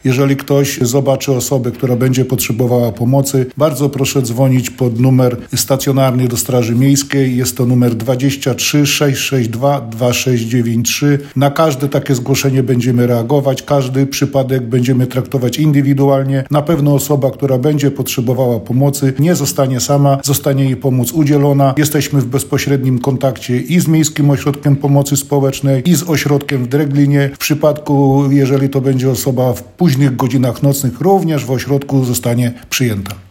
Jeżeli ktoś zobaczy osobę, która będzie potrzebowała pomocy, bardzo proszę dzwonić pod numer stacjonarny do Straży Miejskiej. Jest to numer 23 662 2693. Na każde takie zgłoszenie będziemy reagować. Każdy przypadek będziemy traktować indywidualnie. Na pewno osoba, która będzie potrzebowała pomocy, nie zostanie sama, zostanie jej pomoc udzielona. Jesteśmy w bezpośrednim kontakcie i z Miejskim Ośrodkiem Pomocy Społecznej, i z ośrodkiem w Dreglinie. W przypadku, jeżeli to będzie osoba w późnych godzinach nocnych, również w ośrodku zostanie przyjęta.